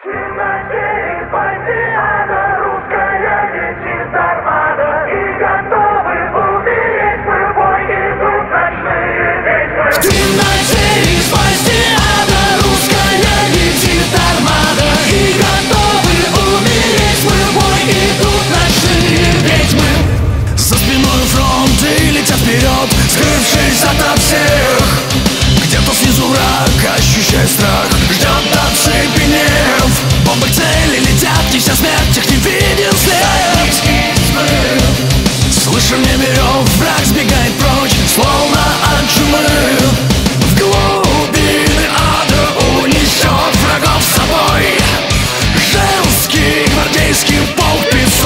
Скрывшись ото всех, где-то снизу враг, ощущая страх, ждет оцепенев. Бомбы к цели летят, неся смерть, их не виден след. Слыша в небе рев, враг сбегает прочь, словно от чумы. В глубины ада унесет врагов с собой женский гвардейский полк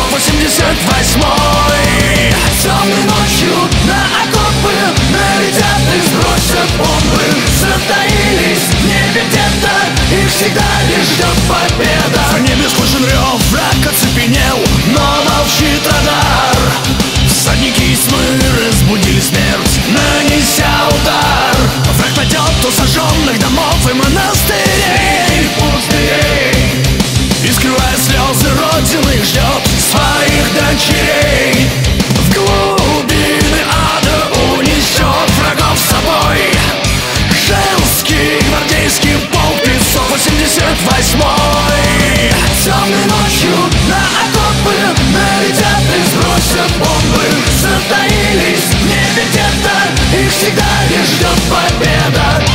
588-й. Темной ночью на окопы налетят и сбросят бомбы. Затаились в небе где-то, их всегда лишь ждет победа. В небе слышен рев, враг оцепенел, но молчит радар. Всадники из тьмы разбудили смерть, нанеся удар. Враг найдет у сожженных домов и монастырей пустырей, и, скрывая слезы родины, ждет своих дочерей. В глубины ада унесет врагов с собой женский гвардейский полк 588-й. Темной ночью на окопы налетят и сбросят бомбы. Затаились в небе где-то, их всегда лишь ждет победа.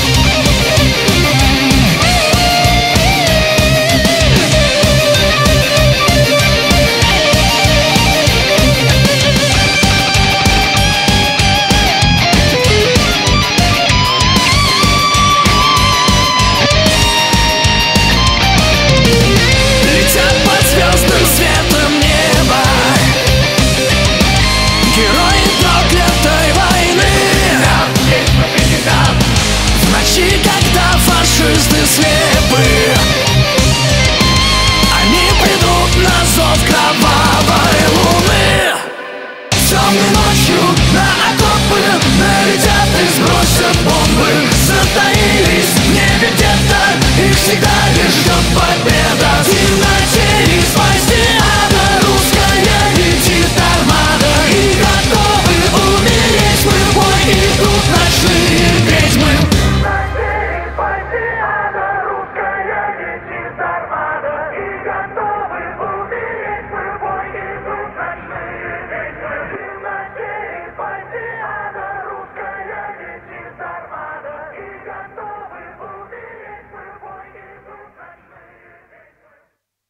Фашисты слепы, они придут на зов кровавой луны. Темной ночью на окопы налетят и сбросят бомбы. Затаились в небе где-то, их всегда лишь ждет победа.